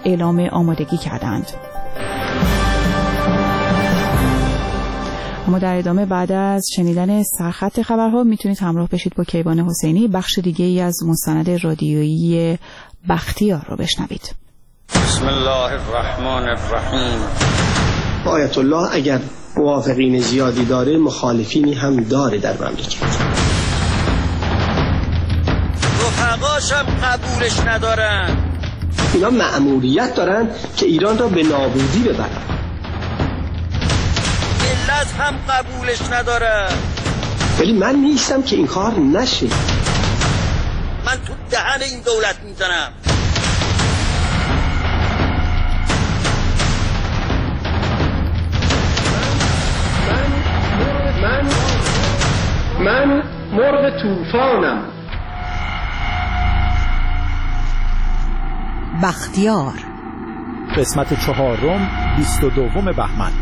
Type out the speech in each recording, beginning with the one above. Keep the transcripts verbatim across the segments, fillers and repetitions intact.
اعلام آمادگی کردند. اما در ادامه بعد از شنیدن سرخط خبرها میتونید همراه بشید با کیوان حسینی بخش دیگه ای از مستند رادیویی بختیار رو بشنوید. بسم الله الرحمن الرحیم. آیت الله اگر موافقین زیادی داره مخالفینی هم داره در مملکت. رفقاشم قبولش ندارن. اینا مأموریت دارن که ایران را به نابودی ببرن. ملت هم قبولش نداره. ولی من نیستم که این کار نشه. من تو دهن این دولت میزنم. من من من مرغ طوفانم. بختیار قسمت چهارم بیست و دوم بهمن.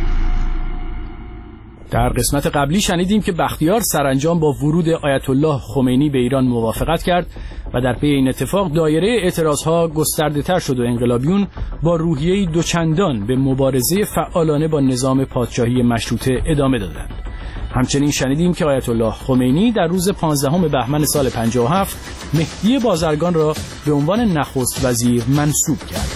در قسمت قبلی شنیدیم که بختیار سرانجام با ورود آیت الله خمینی به ایران موافقت کرد و در پی این اتفاق دایره اعتراضها گسترده تر شد و انقلابیون با روحیه‌ای دوچندان به مبارزه فعالانه با نظام پادشاهی مشروطه ادامه دادند. همچنین شنیدیم که آیت الله خمینی در روز پانزدهم بهمن سال پنجاه و هفت مهدی بازرگان را به عنوان نخست وزیر منصوب کرد.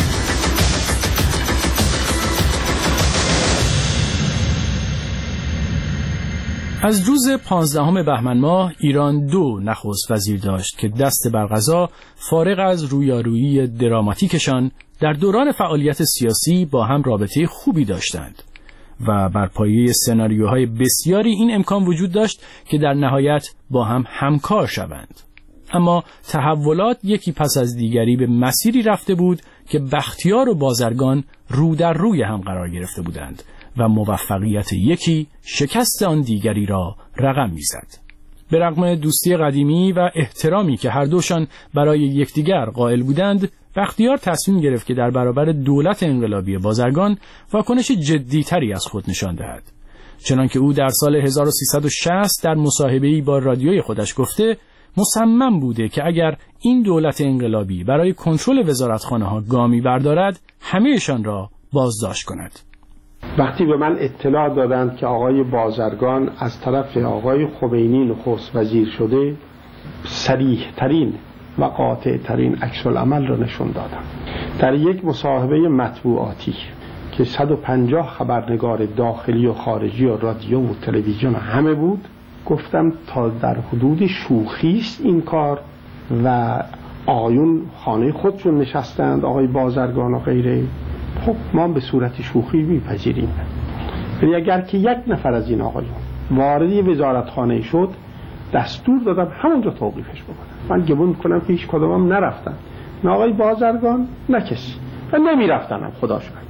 از روز پانزدهم بهمن ماه ایران دو نخست وزیر داشت که دست بر قضا فارغ از رویارویی دراماتیکشان در دوران فعالیت سیاسی با هم رابطه خوبی داشتند و بر پایه سناریوهای بسیاری این امکان وجود داشت که در نهایت با هم همکار شوند. اما تحولات یکی پس از دیگری به مسیری رفته بود که بختیار و بازرگان رو در روی هم قرار گرفته بودند و موفقیت یکی شکست آن دیگری را رقم می‌زد. به رغم دوستی قدیمی و احترامی که هر دوشان برای یکدیگر قائل بودند، بختیار تصمیم گرفت که در برابر دولت انقلابی بازرگان واکنش جدی‌تری از خود نشان دهد. چنانکه او در سال هزار و سیصد و شصت در مصاحبه‌ای با رادیوی خودش گفته مصمم بوده که اگر این دولت انقلابی برای کنترل وزارتخانه‌ها گامی بردارد همه‌شان را بازداشت کند. وقتی به من اطلاع دادند که آقای بازرگان از طرف آقای خمینی نخست وزیر شده، صریح ترین و قاطع ترین عکس العمل را نشون دادم. در یک مصاحبه مطبوعاتی که صد و پنجاه خبرنگار داخلی و خارجی و رادیو و تلویزیون همه بود، گفتم تا در حدود شوخی است این کار و آقایون خانه خودشون نشستند، آقای بازرگان و غیره، خب ما به صورت شوخی میپذیریم. ولی اگر که یک نفر از این آقایون وارد وزارتخانه شد، دستور دادم همونجا توقیفش بکنم. من گمون میکنم که هیچ کدومم نرفتن، نه آقای بازرگان نه کسی، و نمیرفتنم خدا شکر.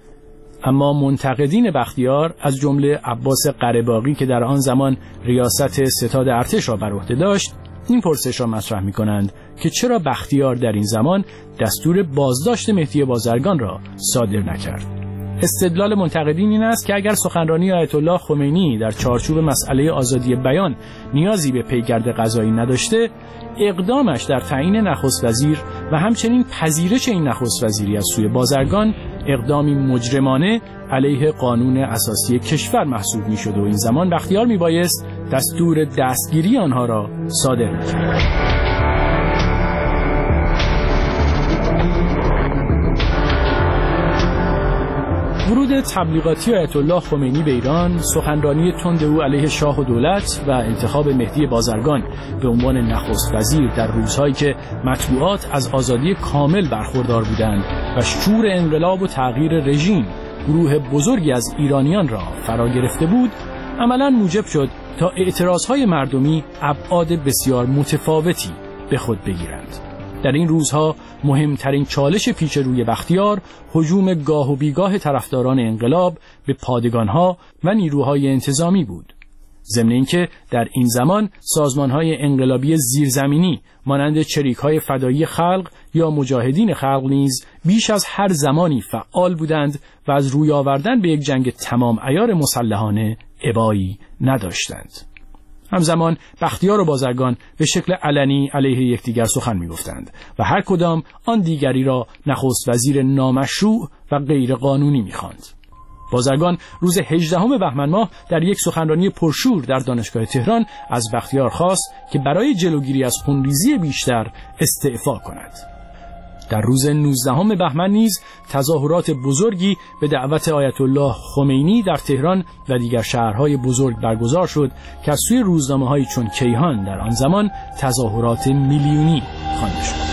اما منتقدین بختیار از جمله عباس قره‌باغی که در آن زمان ریاست ستاد ارتش را بر عهده داشت این پرسش را مطرح می‌کنند که چرا بختیار در این زمان دستور بازداشت مهدی بازرگان را صادر نکرد. استدلال منتقدین این است که اگر سخنرانی آیت الله خمینی در چارچوب مسئله آزادی بیان نیازی به پیگرد قضایی نداشته، اقدامش در تعیین نخست وزیر و همچنین پذیرش این نخست وزیری از سوی بازرگان اقدامی مجرمانه علیه قانون اساسی کشور محسوب می‌شد و این زمان بختیار میبایست دستور دستگیری آنها را صادر می‌کرد. ورود تبلیغاتی آیت الله خمینی به ایران، سخنرانی تند او علیه شاه و دولت و انتخاب مهدی بازرگان به عنوان نخست وزیر در روزهایی که مطبوعات از آزادی کامل برخوردار بودند و شور انقلاب و تغییر رژیم گروه بزرگی از ایرانیان را فرا گرفته بود، عملاً موجب شد تا اعتراضهای مردمی ابعاد بسیار متفاوتی به خود بگیرند. در این روزها مهمترین چالش پیش روی بختیار هجوم گاه و بیگاه طرفداران انقلاب به پادگانها و نیروهای انتظامی بود. ضمن اینکه در این زمان سازمانهای انقلابی زیرزمینی مانند چریکهای فدایی خلق یا مجاهدین خلق نیز بیش از هر زمانی فعال بودند و از روی آوردن به یک جنگ تمام عیار مسلحانه ابایی نداشتند. همزمان بختیار و بازرگان به شکل علنی علیه یکدیگر سخن می‌گفتند و هر کدام آن دیگری را نخست وزیر نامشروع و غیر قانونی می‌خواند. بازرگان روز هجدهم بهمن ماه در یک سخنرانی پرشور در دانشگاه تهران از بختیار خواست که برای جلوگیری از خونریزی بیشتر استعفا کند. در روز نوزدهم بهمن نیز تظاهرات بزرگی به دعوت آیت الله خمینی در تهران و دیگر شهرهای بزرگ برگزار شد که از سوی روزنامه‌هایی چون کیهان در آن زمان تظاهرات میلیونی خوانده شد.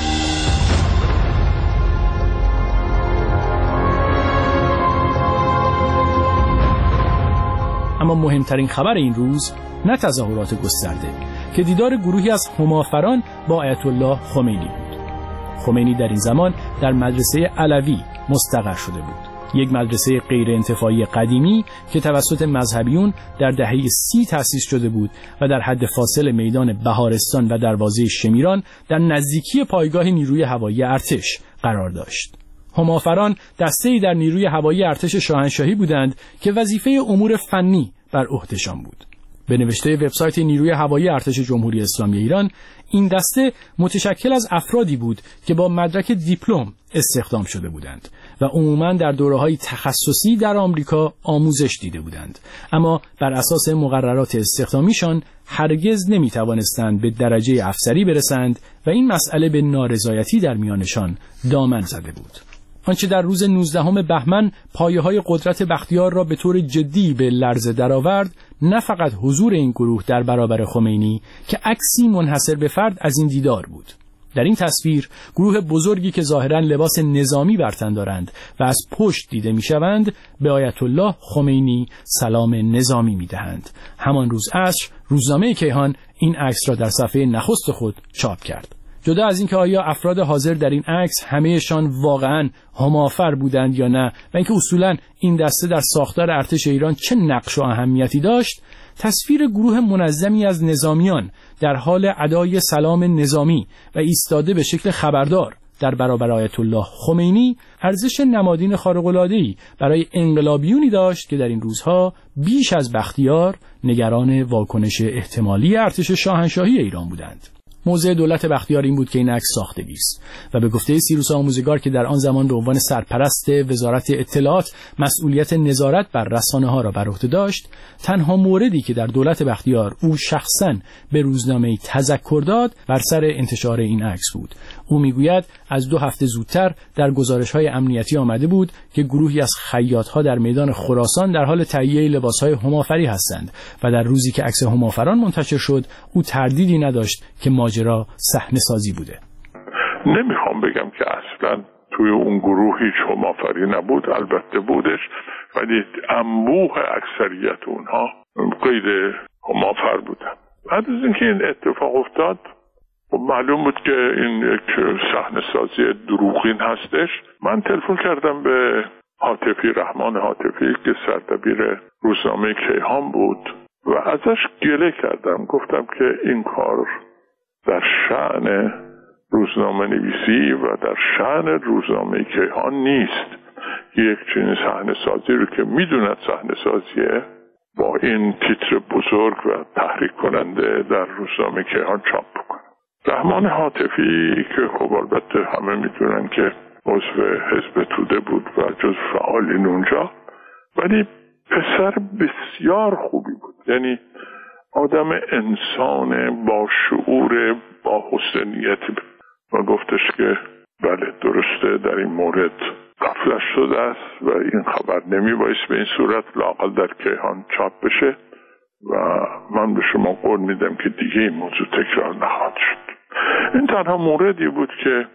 اما مهمترین خبر این روز نه تظاهرات گسترده که دیدار گروهی از همافران با آیت الله خمینی بود. خمینی در این زمان در مدرسه علوی مستقر شده بود، یک مدرسه غیر انتفاعی قدیمی که توسط مذهبیون در دهه سی تأسیس شده بود و در حد فاصل میدان بهارستان و دروازه شمیران در نزدیکی پایگاه نیروی هوایی ارتش قرار داشت. همافران دسته‌ای در نیروی هوایی ارتش شاهنشاهی بودند که وظیفه امور فنی بر عهدهشان بود. به نوشته وبسایت نیروی هوایی ارتش جمهوری اسلامی ایران، این دسته متشکل از افرادی بود که با مدرک دیپلم استخدام شده بودند و عموماً در دوره‌های تخصصی در آمریکا آموزش دیده بودند، اما بر اساس مقررات استخدامیشان هرگز نمی‌توانستند به درجه افسری برسند و این مسئله به نارضایتی در میانشان دامن زده بود. آنچه در روز نوزدهم بهمن پایه‌های قدرت بختیار را به طور جدی به لرزه درآورد، نه فقط حضور این گروه در برابر خمینی که عکسی منحصر به فرد از این دیدار بود. در این تصویر گروه بزرگی که ظاهراً لباس نظامی بر تن دارند و از پشت دیده می‌شوند به آیت الله خمینی سلام نظامی می‌دهند. همان روز عصر روزنامه کیهان این عکس را در صفحه نخست خود چاپ کرد. جدا از اینکه آیا افراد حاضر در این عکس همه‌شان واقعاً همافر بودند یا نه و اینکه اصولاً این دسته در ساختار ارتش ایران چه نقش و اهمیتی داشت، تصویر گروه منظمی از نظامیان در حال ادای سلام نظامی و ایستاده به شکل خبردار در برابر آیت الله خمینی ارزش نمادین خارق‌العاده‌ای برای انقلابیونی داشت که در این روزها بیش از بختیار نگران واکنش احتمالی ارتش شاهنشاهی ایران بودند. موضع دولت بختیار این بود که این عکس ساختگی است و به گفته سیروس آموزگار که در آن زمان به عنوان سرپرست وزارت اطلاعات مسئولیت نظارت بر رسانه‌ها را بر عهده داشت، تنها موردی که در دولت بختیار او شخصاً به روزنامه تذکر داد بر سر انتشار این عکس بود. او میگوید از دو هفته زودتر در گزارش‌های امنیتی آمده بود که گروهی از خیاط‌ها در میدان خراسان در حال تهیه لباس‌های همافری هستند و در روزی که عکس همافران منتشر شد او تردیدی نداشت که ماجرا صحنه‌سازی بوده. نمیخوام بگم که اصلا توی اون گروه هیچ همافری نبود، البته بودش، ولی انبوه اکثریت اونها غیر همافر بودن. بعد از اینکه این اتفاق افتاد معلوم بود که این یک صحنه‌سازی دروغین هستش. من تلفن کردم به هاتفی، رحمان هاتفی که سردبیر روزنامه کیهان بود و ازش گله کردم، گفتم که این کار در شأن روزنامه نویسی و در شأن روزنامه کیهان نیست. یک چنین صحنه‌سازی رو که میدوند صحنه‌سازیه با این تیتر بزرگ و تحریک کننده در روزنامه کیهان چاپ بکنه. رحمان هاتفی که خب البته همه میدونن که عضو حزب توده بود و جز فعالین اونجا، ولی پسر بسیار خوبی بود، یعنی آدم انسان با شعور، با حسن نیتی بود و گفتش که بله درسته در این مورد غفلت شده است و این خبر نمی بایست به این صورت لااقل در کیهان چاپ بشه و من به شما قول میدم که دیگه این موضوع تکرار نخواهد شد. این تنها موردی بود که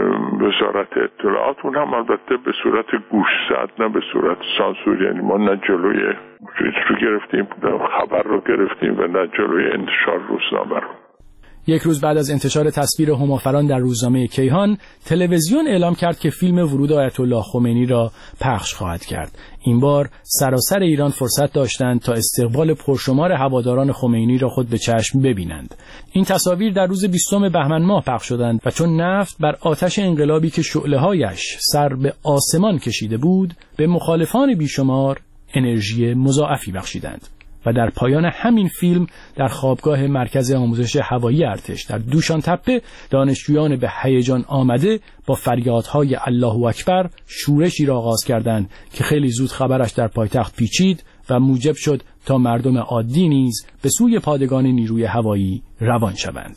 وزارت اطلاعات، اون هم البته به صورت گوشزد نه به صورت سانسور، یعنی ما نه جلوی چیز رو گرفتیم، خبر رو گرفتیم و نه جلوی انتشار روزنامه رو. یک روز بعد از انتشار تصویر همافران در روزنامه کیهان، تلویزیون اعلام کرد که فیلم ورود آیت الله خمینی را پخش خواهد کرد. این بار سراسر ایران فرصت داشتند تا استقبال پرشمار هواداران خمینی را خود به چشم ببینند. این تصاویر در روز بیستم بهمن ماه پخش شدند و چون نفت بر آتش انقلابی که شعله‌هایش سر به آسمان کشیده بود، به مخالفان بیشمار انرژی مضاعفی بخشیدند. و در پایان همین فیلم در خوابگاه مرکز آموزش هوایی ارتش در دوشان تپه دانشجویان به هیجان آمده با فریادهای الله اکبر شورشی را آغاز کردند که خیلی زود خبرش در پایتخت پیچید و موجب شد تا مردم عادی نیز به سوی پادگان نیروی هوایی روان شوند.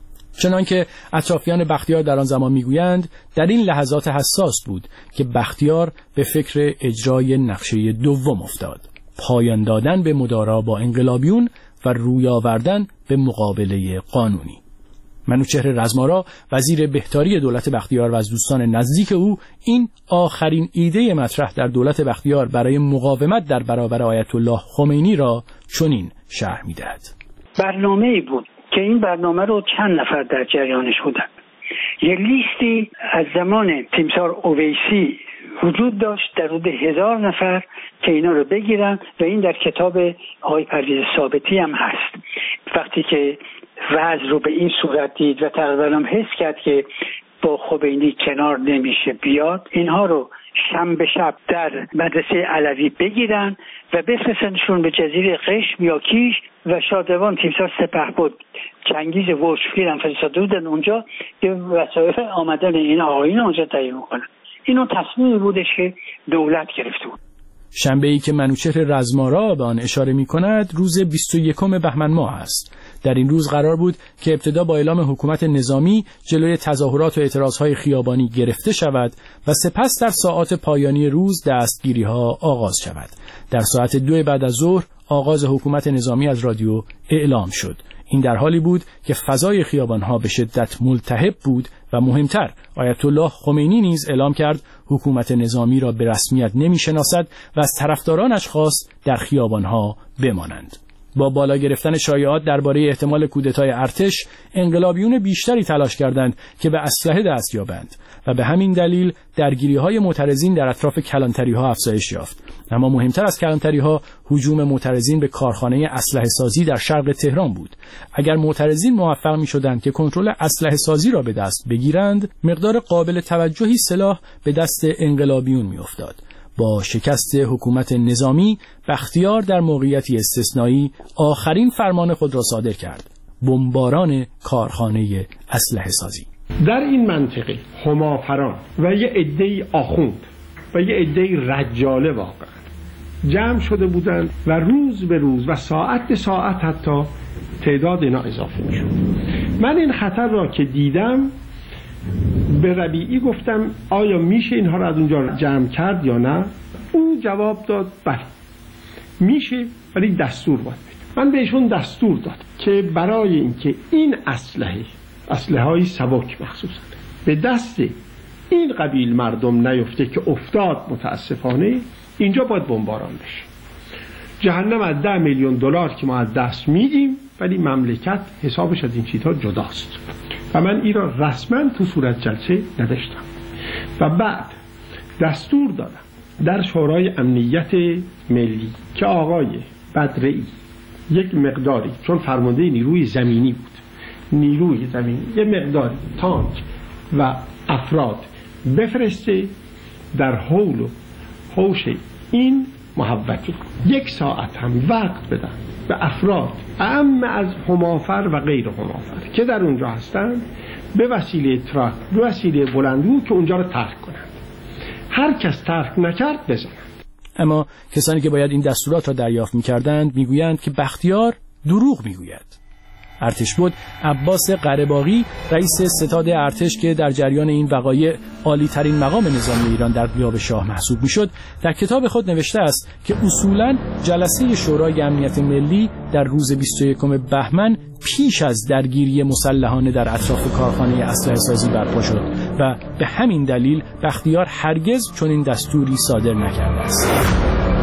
چنانکه اطرافیان بختیار در آن زمان میگویند در این لحظات حساس بود که بختیار به فکر اجرای نقشه دوم افتاد: پایان دادن به مدارا با انقلابیون و روی آوردن به مقابله قانونی. منوچهر رزمارا وزیر بهداری دولت بختیار و از دوستان نزدیک او این آخرین ایده مطرح در دولت بختیار برای مقاومت در برابر آیت الله خمینی را چنین شرح می‌دهد: برنامه‌ای بود که این برنامه رو چند نفر در جریانش بودند. یه لیستی از زمان تیمسار اویسی وجود داشت در حدود هزار نفر که اینا رو بگیرن و این در کتاب آقای پرویز ثابتی هم هست. وقتی که وضع رو به این صورت دید و تقریبا هم حس کرد که با خمینی کنار نمیشه بیاد، اینها رو شنبه شب در مدرسه علوی بگیرن و بفرستنشون به جزیره قشم یا کیش و شادروان تیمسار سپهبد چنگیز ورشفیر هم فرستاده بودن اونجا که وسایل آمدن این آقایون اونجا تهیه میکنن. اینو تصمیمی بودش که دولت گرفته بود. شنبه‌ای که منوچهر رزمارا به آن اشاره می‌کند روز بیست و یکم بهمن ماه است. در این روز قرار بود که ابتدا با اعلام حکومت نظامی جلوی تظاهرات و اعتراضهای خیابانی گرفته شود و سپس در ساعات پایانی روز دستگیری‌ها آغاز شود. در ساعت دو بعد از ظهر آغاز حکومت نظامی از رادیو اعلام شد. این در حالی بود که فضای خیابان‌ها به شدت ملتهب بود و مهمتر آیت الله خمینی نیز اعلام کرد حکومت نظامی را به رسمیت نمی‌شناسد و از طرفدارانش خواست در خیابان‌ها بمانند. با بالا گرفتن شایعات درباره احتمال کودتای ارتش، انقلابیون بیشتری تلاش کردند که به اسلحه دست یابند و به همین دلیل درگیری‌های معترضین در اطراف کلانتری‌ها افزایش یافت. اما مهمتر از کلانتری‌ها هجوم معترضین به کارخانه اسلحه سازی در شرق تهران بود. اگر معترضین موفق می‌شدند که کنترل اسلحه سازی را به دست بگیرند، مقدار قابل توجهی سلاح به دست انقلابیون می‌افتاد. با شکست حکومت نظامی، بختیار در موقعیتی استثنایی آخرین فرمان خود را صادر کرد: بمباران کارخانه اسلحه سازی. در این منطقه همافران و یه عده‌ای آخوند و یه عده‌ای رجاله واقعا جمع شده بودند و روز به روز و ساعت به ساعت حتی تعداد اینا اضافه میشد. من این خطر را که دیدم به ربیعی گفتم آیا میشه اینها را از اونجا جمع کرد یا نه؟ او جواب داد بله میشه، ولی دستور باید بده. من بهشون دستور داد که برای اینکه این اسلحه اسلحه های سبک مخصوصا به دست این قبیل مردم نیفته که افتاد متاسفانه، اینجا باید بمباران بشه. جهنم از ده میلیون دلار که ما از دست میدیم، ولی مملکت حسابش از این چیزها جداست. و من این را رسما تو صورت جلسه نوشتم و بعد دستور دادم در شورای امنیت ملی که آقای بدرعی یک مقداری، چون فرمانده نیروی زمینی بود، نیروی زمینی یک مقداری تانک و افراد بفرسته در حول و حوش این محوطه. یک ساعت هم وقت بدن به افراد اعم از همافر و غیر همافر که در اونجا هستند به وسیله تراک، به وسیله بلندگو که اونجا رو ترک کنند. هر کس ترک نکرد بزنند. اما کسانی که باید این دستورات را دریافت می‌کردند میگویند که بختیار دروغ میگوید. ارتش بود عباس قره‌باغی رئیس ستاد ارتش که در جریان این وقایع عالی ترین مقام نظامی ایران در غیاب شاه محسوب میشد، در کتاب خود نوشته است که اصولاً جلسه شورای امنیت ملی در روز بیست و یکم بهمن پیش از درگیری مسلحانه در اطراف کارخانه اسلحه سازی برپا شد و به همین دلیل بختیار هرگز چنین دستوری صادر نکرده است.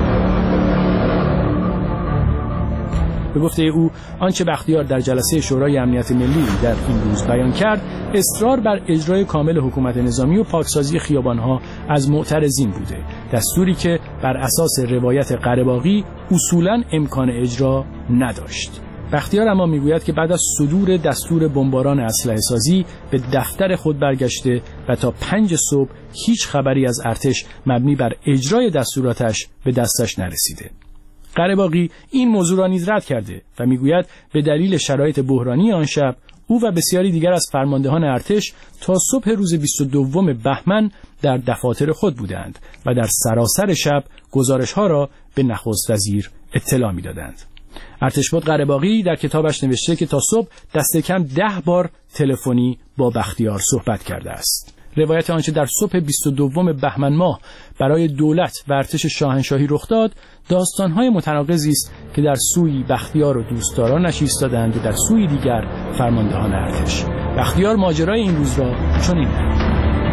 به گفته او آنچه بختیار در جلسه شورای امنیت ملی در این روز بیان کرد اصرار بر اجرای کامل حکومت نظامی و پاکسازی خیابانها از معترضین بوده، دستوری که بر اساس روایت قره‌باغی اصولاً امکان اجرا نداشت. بختیار اما میگوید که بعد از صدور دستور بمباران اسلحه سازی به دفتر خود برگشته و تا پنج صبح هیچ خبری از ارتش مبنی بر اجرای دستوراتش به دستش نرسیده. قره‌باغی این موضوع را نیز رد کرده و میگوید به دلیل شرایط بحرانی آن شب او و بسیاری دیگر از فرماندهان ارتش تا صبح روز بیست و دوم بهمن در دفاتر خود بودند و در سراسر شب گزارش‌ها را به نخست وزیر اطلاع می‌دادند. ارتشبد قره‌باغی در کتابش نوشته که تا صبح دست کم ده بار تلفنی با بختیار صحبت کرده است. روایت آنچه در صبح بیست و دوم بهمن ماه برای دولت و ارتش شاهنشاهی رخ داد داستان‌های متناقضی است که در سوی بختیار و دوستدارانش ایستادند و در سوی دیگر فرماندهان ارتش. بختیار ماجرای این روز را چنین نمود: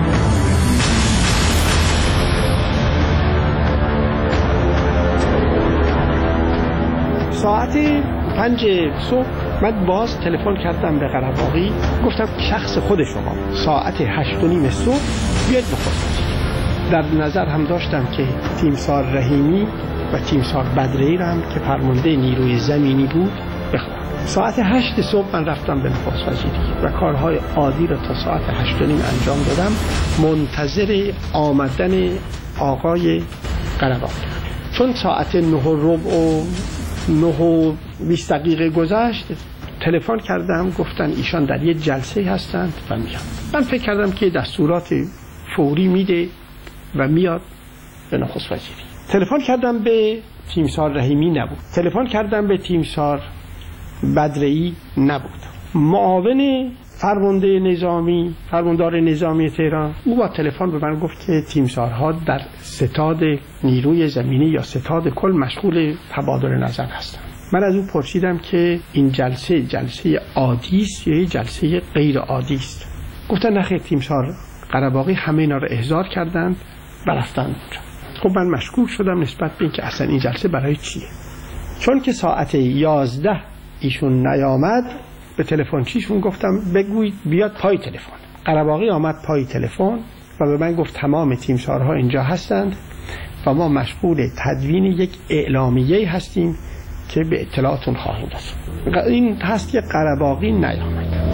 ساعت پنج صبح من باز تلفن کردم به قره‌باغی، گفتم شخص خود شما ساعت هشت و نیم صبح بیاید بخورید. در نظر هم داشتم که تیمسار رحیمی و تیمسار بدری را هم که فرمانده نیروی زمینی بود بخورم. ساعت هشت صبح من رفتم به نخست وزیری و کارهای عادی را تا ساعت هشت و نیم انجام دادم، منتظر آمدن آقای قره‌باغی. چون ساعت نه و ربع و نه و بیست دقیقه گذشت تلفن کردم، گفتن ایشان در یه جلسه هستند و میان. من فکر کردم که دستورات فوری میده و میاد به نخست وزیری. تلفن کردم به تیمسار رحیمی، نبود. تلفن کردم به تیمسار بدری، نبود. معاون فرمانده نظامی فرماندار نظامی تهران او با تلفن به من گفت که تیمسارها در ستاد نیروی زمینی یا ستاد کل مشغول تبادل نظر هستند. من از او پرسیدم که این جلسه جلسه عادی است یا جلسه غیر عادی است؟ گفتن نخیر، تیمسار قره‌باغی همه اینا رو احضار کردند و رفتن اونجا. خب من مشکوک شدم نسبت به اینکه اصلا این جلسه برای چیه. چون که ساعت یازده ایشون نیامد، به تلفن چیشون گفتم بگویید بیاد پای تلفن. قره‌باغی آمد پای تلفن و به من گفت تمام تیمسارها اینجا هستند و ما مشغول تدوین یک اعلامیه هستیم که به اطلاعاتون خواهیم رسوند. این هست که قره‌باغی نیامد.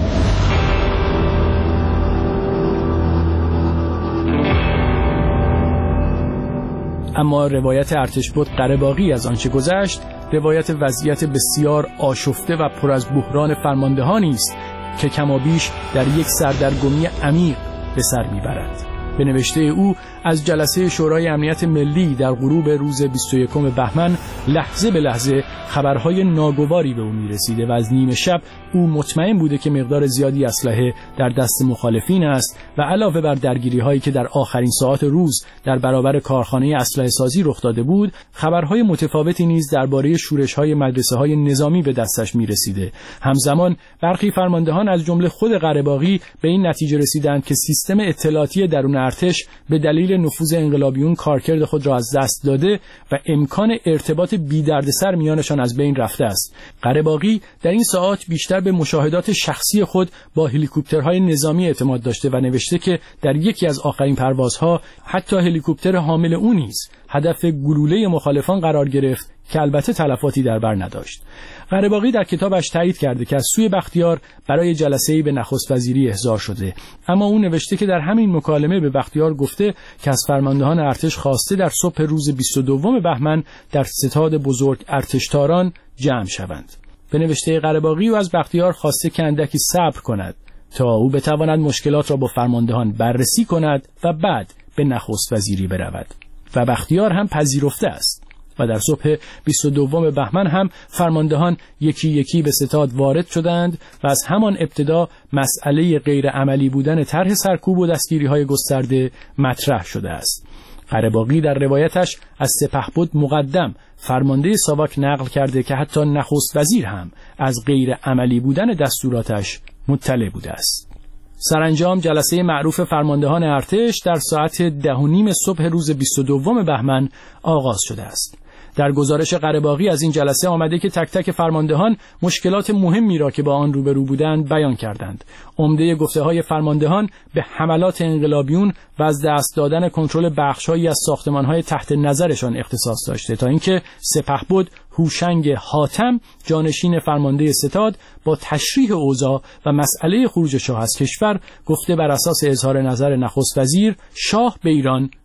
اما روایت ارتشبد قره‌باغی از آنچه گذشت روایت وضعیت بسیار آشفته و پر از بحران فرماندهانی است که کمابیش در یک سردرگمی عمیق به سر میبرد. به نوشته او از جلسه شورای امنیت ملی در غروب روز بیست و یکم بهمن لحظه به لحظه خبرهای ناگواری به او میرسیده و از نیمه شب او مطمئن بوده که مقدار زیادی اسلحه در دست مخالفین است و علاوه بر درگیری هایی که در آخرین ساعات روز در برابر کارخانه اسلحه سازی رخ داده بود، خبرهای متفاوتی نیز درباره شورش های مدرسه های نظامی به دستش میرسیده. همزمان برخی فرماندهان از جمله خود قره‌باغی به این نتیجه رسیدند که سیستم اطلاعاتی درون ارتش به دلیل نفوذ انقلابیون کارکرد خود را از دست داده و امکان ارتباط بی دردسر میانشان از بین رفته است. قره‌باغی در این ساعات بیشتر به مشاهدات شخصی خود با هلیکوپترهای نظامی اعتماد داشته و نوشته که در یکی از آخرین پروازها حتی هلیکوپتر حامل او نیز هدف گلوله مخالفان قرار گرفت که البته تلفاتی در بر نداشت. قره‌باغی در کتابش تایید کرده که از سوی بختیار برای جلسه‌ای به نخست وزیری احضار شده، اما او نوشته که در همین مکالمه به بختیار گفته که از فرماندهان ارتش خواسته در صبح روز بیست و دوم بهمن در ستاد بزرگ ارتشتاران جمع شوند. به نوشته قره‌باغی او از بختیار خواسته که اندکی صبر کند تا او بتواند مشکلات را با فرماندهان بررسی کند و بعد به نخست وزیری برود و بختیار هم پذیرفته است. و در صبح بیست و دوم بهمن هم فرماندهان یکی یکی به ستاد وارد شدند و از همان ابتدا مسئله غیر عملی بودن طرح سرکوب و دستگیری‌های گسترده مطرح شده است. قره‌باغی در روایتش از سپهبد مقدم فرمانده ساواک نقل کرده که حتی نخست وزیر هم از غیر عملی بودن دستوراتش مطلع بوده است. سرانجام جلسه معروف فرماندهان ارتش در ساعت ده و نیم صبح روز بیست و دوم بهمن آغاز شده است. در گزارش قره‌باغی از این جلسه آمده که تک تک فرماندهان مشکلات مهمی را که با آن روبرو بودند بیان کردند. عمده گفته‌های فرماندهان به حملات انقلابیون و از دست دادن کنترل بخش‌هایی از ساختمان‌های تحت نظرشان اختصاص داشته تا اینکه سپهبد هوشنگ حاتم جانشین فرمانده ستاد با تشریح اوضاع و مسئله خروج شاه از کشور گفته بر اساس اظهار نظر نخست وزیر شاه به ایران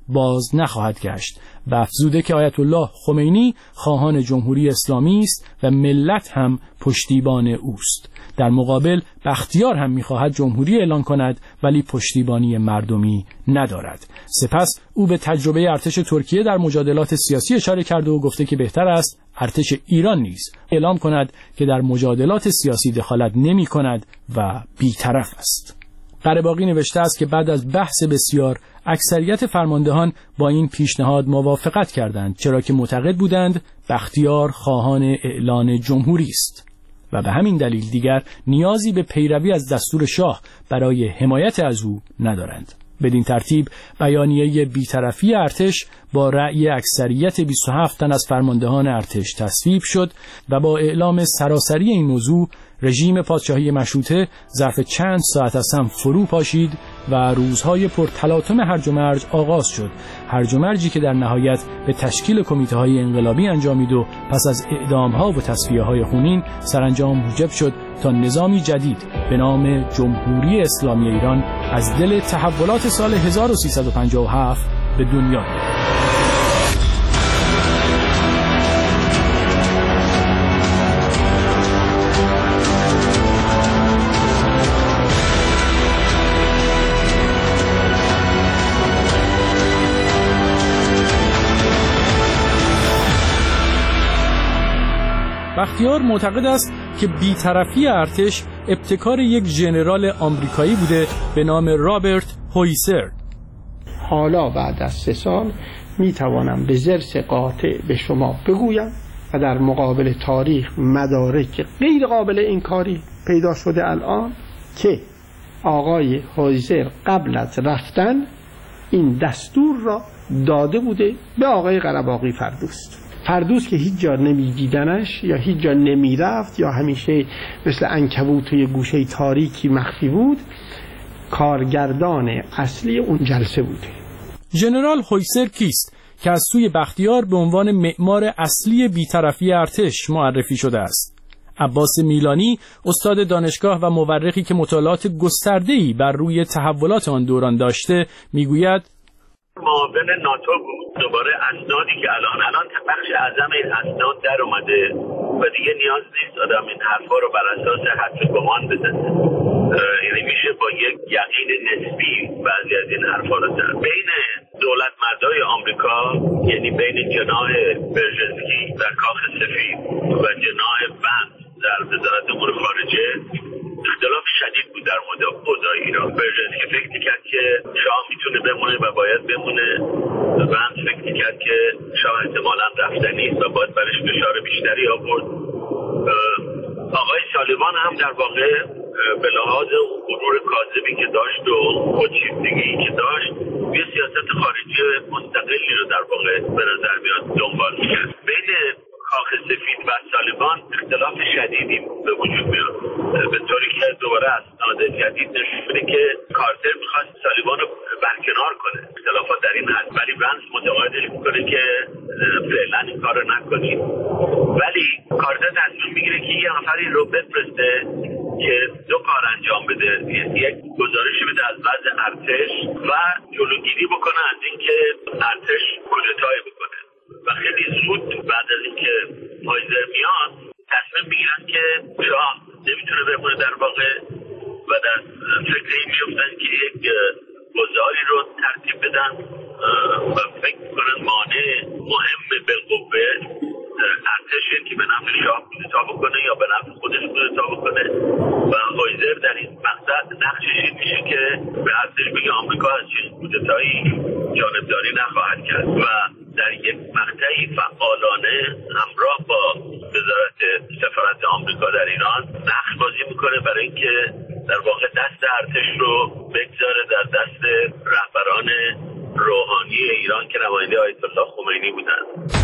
باز نخواهد گشت و افزوده که آیت الله خمینی خواهان جمهوری اسلامی است و ملت هم پشتیبان اوست. در مقابل بختیار هم می‌خواهد جمهوری اعلان کند ولی پشتیبانی مردمی ندارد. سپس او به تجربه ارتش ترکیه در مجادلات سیاسی اشاره کرده و گفته که بهتر است ارتش ایران نیز اعلام کند که در مجادلات سیاسی دخالت نمی‌کند و بی‌طرف است. قره‌باغی نوشته است که بعد از بحث بسیار اکثریت فرماندهان با این پیشنهاد موافقت کردند، چرا که معتقد بودند بختیار خواهان اعلان جمهوری است و به همین دلیل دیگر نیازی به پیروی از دستور شاه برای حمایت از او ندارند. بدین ترتیب بیانیه بی‌طرفی ارتش با رأی اکثریت بیست و هفت تن از فرماندهان ارتش تصویب شد و با اعلام سراسری این موضوع رژیم پادشاهی مشروطه ظرف چند ساعت از هم فرو پاشید و روزهای پرتلاطم هرج و مرج آغاز شد. هرج و مرجی که در نهایت به تشکیل کمیته‌های انقلابی انجامید و پس از اعدام‌ها و تصفیه‌های خونین سرانجام موجب شد تا نظامی جدید به نام جمهوری اسلامی ایران از دل تحولات سال هزار و سیصد و پنجاه و هفت به دنیا آمد. بختیار معتقد است که بی‌طرفی ارتش ابتکار یک ژنرال آمریکایی بوده به نام رابرت هویسر. حالا بعد از سه سال می توانم به ضرس قاطع به شما بگویم و در مقابل تاریخ مدارک غیر قابل انکاری پیدا شده الان که آقای هویسر قبل از رفتن این دستور را داده بوده به آقای قره‌باغی فردوست. فردوس که هیچ جا نمی دیدنش یا هیچ جا نمی رفت یا همیشه مثل عنکبوت توی گوشه تاریکی مخفی بود، کارگردان اصلی اون جلسه بوده. ژنرال هویسر کیست که از سوی بختیار به عنوان معمار اصلی بی‌طرفی ارتش معرفی شده است؟ عباس میلانی، استاد دانشگاه و مورخی که مطالعات گسترده‌ای بر روی تحولات آن دوران داشته، میگوید معاون ناتو بود. دوباره اسنادی که الان الان بخش اعظم این اسناد در اومده و دیگه نیاز نیست آدم این حرفا رو بر اساس حدس و گمان بزنه. یعنی میشه با یک یقین نسبی بعضی از این حرفا رو زد. بین دولت مردای آمریکا، یعنی بین جناح برژنسکی در کاخ سفید و جناح بند در وزارت امور خارجه اختلاف شدید بود در مورد اوضاع ایران. برژنسکی فکر می‌کرد که شاه میتونه بمونه و باید بمونه. بند فکر می‌کرد که شاه احتمالاً رفتنی است و باید برش فشار بیشتری آورد. آقای سالیوان هم در واقع به لحاظ غرور کاذبی که داشت و خودشیفتگی که داشت یه سیاست خارجی مستقلی رو در واقع به نظر میاد دنبال می‌کرد. بین کاخ سفید و سالیوان اختلاف شدیدی به وجود میاد، به طوری که دوباره اسناد جدید نشون میده که کارتر میخواست سالیوان رو برکنار کنه. اختلافات در این حد، ولی ونس متقاعدش میکنه که فعلا این کار رو نکنید. ولی کارتر تصمیم میگیره که یه نفری رو بفرسته که دو کار انجام بده، یک گزارشی بده از وضع ارتش و جلوگیری بکنه از اینکه ارتش کودتایی بکنه. و خیلی زود بعد از اینکه هویسر میاد تصمیم میگیرن که شاه نمیتونه بمونه در واقع و در فکر این میفتن که یک گزاری رو ترتیب بدن و فکر کنن مانع مهم بالقوه ارتشه که به نفع شاه کودتا بکنه یا به نفع خودش کودتا بکنه و هویسر در این مقطع نقشش این میشه که به ارتش بگه آمریکا از چیز کودتایی جانبداری نخواهد کرد و در یک مقطعی فعالانه همراه با وزارت سفارت آمریکا در ایران نقش بازی میکنه برای اینکه در واقع دست ارتش رو بگذاره در دست رهبران روحانی ایران که نماینده آیت الله خمینی بودن.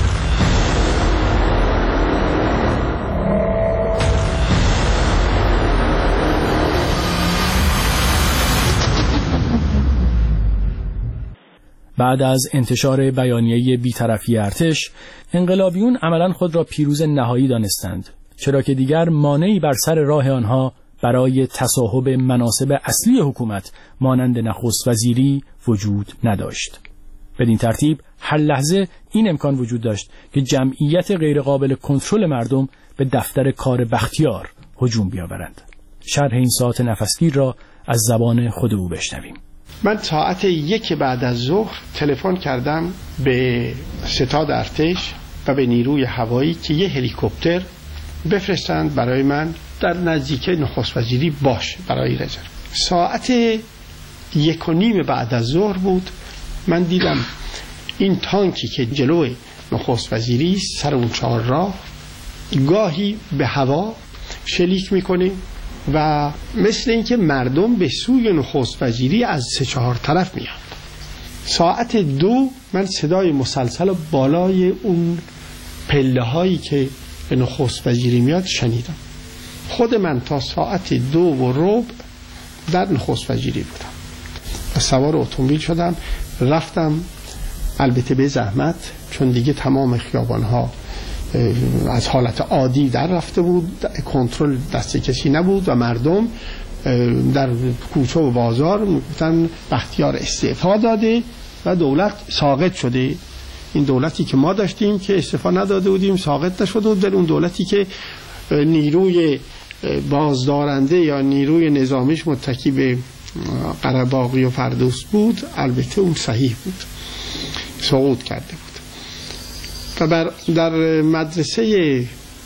بعد از انتشار بیانیه بی‌طرفی ارتش، انقلابیون عملاً خود را پیروز نهایی دانستند، چرا که دیگر مانعی بر سر راه آنها برای تصاحب مناصب اصلی حکومت مانند نخست وزیری وجود نداشت. بدین ترتیب هر لحظه این امکان وجود داشت که جمعیت غیرقابل کنترل مردم به دفتر کار بختیار هجوم بیاورند. شرح این ساعت نفسگیر را از زبان خود او بشنویم. من ساعت یک بعد از ظهر تلفن کردم به ستاد ارتش و به نیروی هوایی که یه هلیکوپتر بفرستند برای من در نزدیکی نخست وزیری باش برای رزرو. ساعت یک و نیم بعد از ظهر بود. من دیدم این تانکی که جلوی نخست وزیری سر اون چهار راه گاهی به هوا شلیک میکنه و مثل اینکه مردم به سوی نخست وزیری از سه چهار طرف میان. ساعت دو من صدای مسلسل و بالای اون پله هایی که به نخست وزیری میاد شنیدم. خود من تا ساعت دو و ربع در نخست وزیری بودم و سوار اتومبیل شدم رفتم، البته به زحمت، چون دیگه تمام خیابان ها از حالت عادی در رفته بود، کنترل دست کسی نبود و مردم در کوچه و بازار میگفتن بختیار استعفا داده و دولت ساقط شده. این دولتی که ما داشتیم که استعفا نداده بودیم ساقط نشده بود، در اون دولتی که نیروی بازدارنده یا نیروی نظامیش متکی به قره‌باغی و فردوس بود، البته اون صحیح بود، سقوط کرده بود. و بر در مدرسه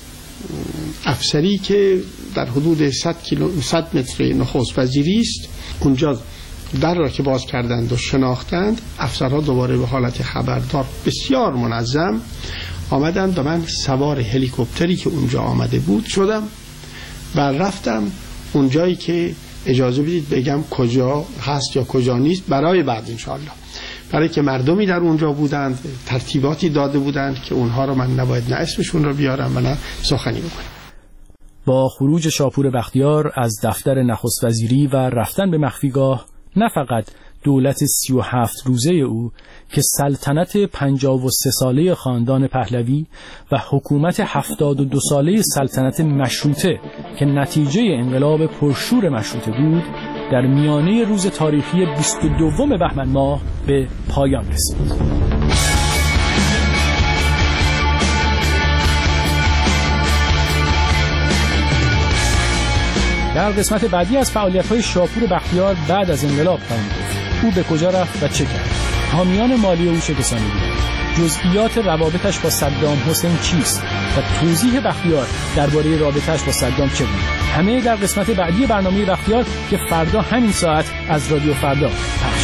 افسری که در حدود صد کیلو صد متر نخست وزیری است، اونجا در را که باز کردند و شناختند، افسرها دوباره به حالت خبردار بسیار منظم آمدند و من سوار هلیکوپتری که اونجا آمده بود شدم و رفتم اونجایی که اجازه بدید بگم کجا هست یا کجا نیست برای بعد انشاءالله، برای که مردمی در اونجا بودند، ترتیباتی داده بودند که اونها رو من نباید نه اسمشون رو بیارم و نه سخنی بکنم. با خروج شاپور بختیار از دفتر نخست وزیری و رفتن به مخفیگاه، نه فقط دولت سی و هفت روزه او که سلطنت پنجاه و سه ساله خاندان پهلوی و حکومت هفتاد و دو ساله سلطنت مشروطه که نتیجه انقلاب پرشور مشروطه بود، در میانه روز تاریخی بیست و دو بهمن ماه به پایان رسید. در قسمت بعدی از فعالیت‌های شاپور بختیار بعد از انقلاب خواهیم گفت او به کجا رفت و چه کرد، حامیان مالی او چه کسانی بودند، جزئیات روابطش با صدام حسین چیست و توضیح بختیار درباره رابطه‌اش با صدام چه بود. همه در قسمت بعدی برنامه بختیار که فردا همین ساعت از رادیو فردا پخش